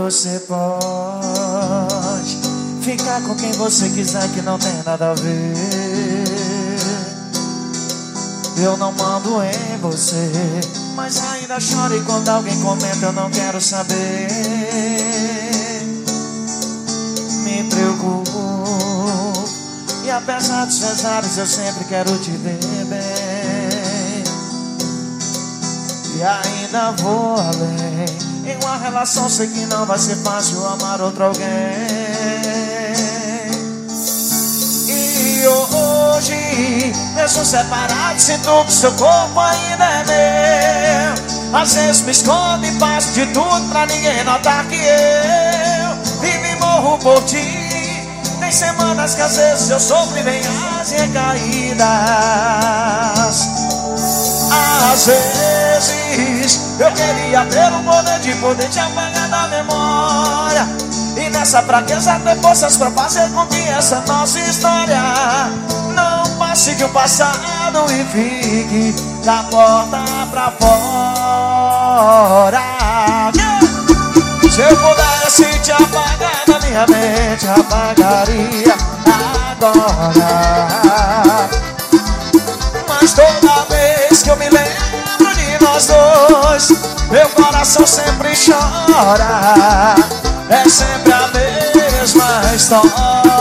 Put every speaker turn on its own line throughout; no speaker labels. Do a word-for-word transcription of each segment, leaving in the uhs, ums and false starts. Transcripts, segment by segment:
você pode ficar com quem você quiser, que não tem nada a ver. Eu não mando em você, mas ainda choro e quando alguém comenta eu não quero saber. Me preocupo, e apesar dos pesares eu sempre quero te ver bem. E ainda vou além, em uma relação sei que não vai ser fácil amar outro alguém. E hoje, mesmo separado, sinto que seu corpo ainda é meu. Às vezes me escondo e faço de tudo pra ninguém notar que eu vivo e morro por ti. Tem semanas que às vezes eu sofro e vem as recaídas. Às vezes eu queria ter o poder de poder te apagar da memória, e nessa fraqueza ter forças pra fazer com que essa nossa história não passe de um passado e fique da porta pra fora. Se eu pudesse te apagar da minha mente, apagaria agora. Mas toda vez que eu me lembro de nós dois, meu coração sempre chora. É sempre a mesma história.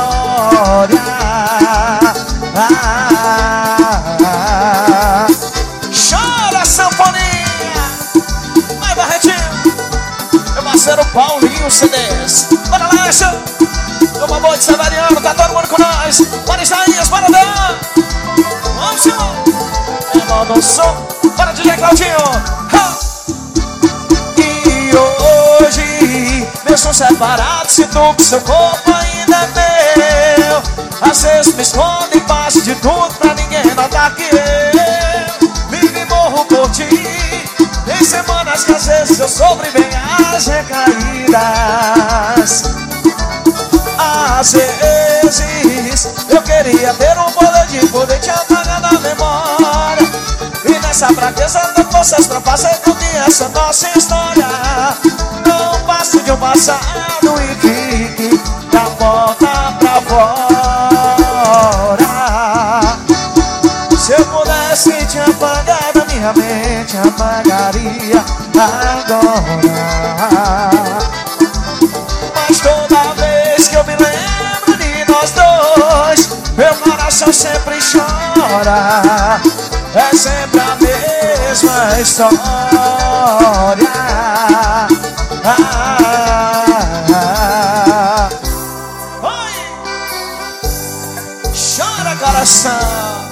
Ah, chora, sanfoninha. Vai, Barretinho. Meu parceiro Paulinho C Ds. Bora lá, show. Uma boa de Severiano, tá todo mundo com nós. Bora, Isaías, bora dar. Vamos embora. É manda um som. Bora, D J Claudinho. Ha! E hoje, mesmo separado, sinto que seu corpo ainda é meu. Às vezes me escondo e faço de tudo pra ninguém notar que eu vivo e morro por ti. Tem semanas que às vezes eu sofro e vem as recaídas. Às vezes eu queria ter um poder de poder te apagar da memória, e nessa fraqueza ter forças pra fazer com que essa nossa história não passe de um passado e fique da porta pra fora. Se eu pudesse te apagar da minha mente, apagaria agora. Mas toda vez que eu me lembro de nós dois, meu coração sempre chora. É sempre a mesma história. Ah, ah, ah. Oi! Chora, coração.